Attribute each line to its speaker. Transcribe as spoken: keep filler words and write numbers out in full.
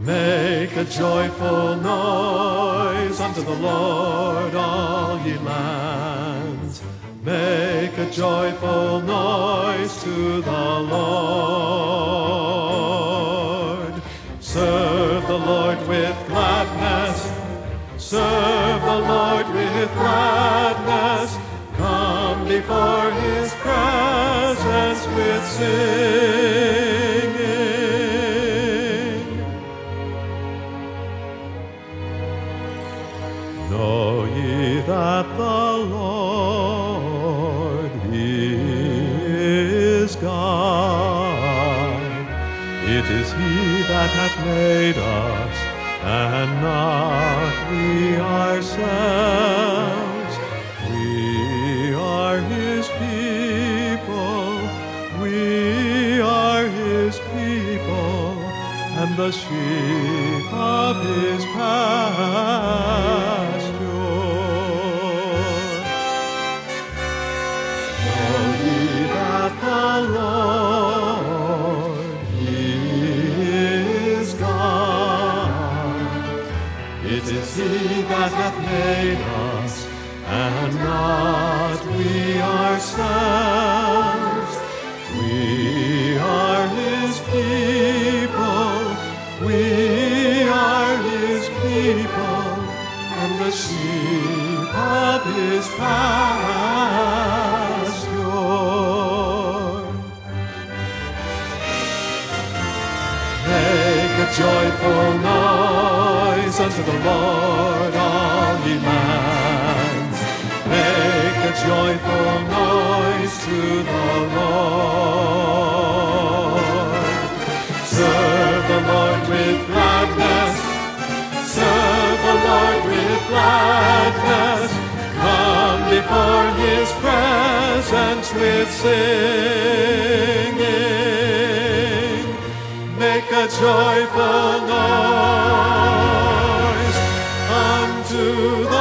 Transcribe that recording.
Speaker 1: Make a joyful noise unto the Lord, all ye lands. Make a joyful noise to the Lord. Serve the Lord with gladness. Serve the Lord with gladness. Come before his presence with singing. Know ye that the Lord, he is God. It is he that hath made us, and not we ourselves. We are his people, we are his people, and the sheep of his pasture. Know ye that the Lord, he is God. It is he that hath made us, and not we ourselves. We are his people, we are his people, and the sheep of his pasture. Make a joyful noise unto the Lord, all ye lands. Make a joyful noise to the Lord. Serve the Lord with gladness. Serve the Lord with gladness. Come before his presence with singing. Make a joyful noise unto the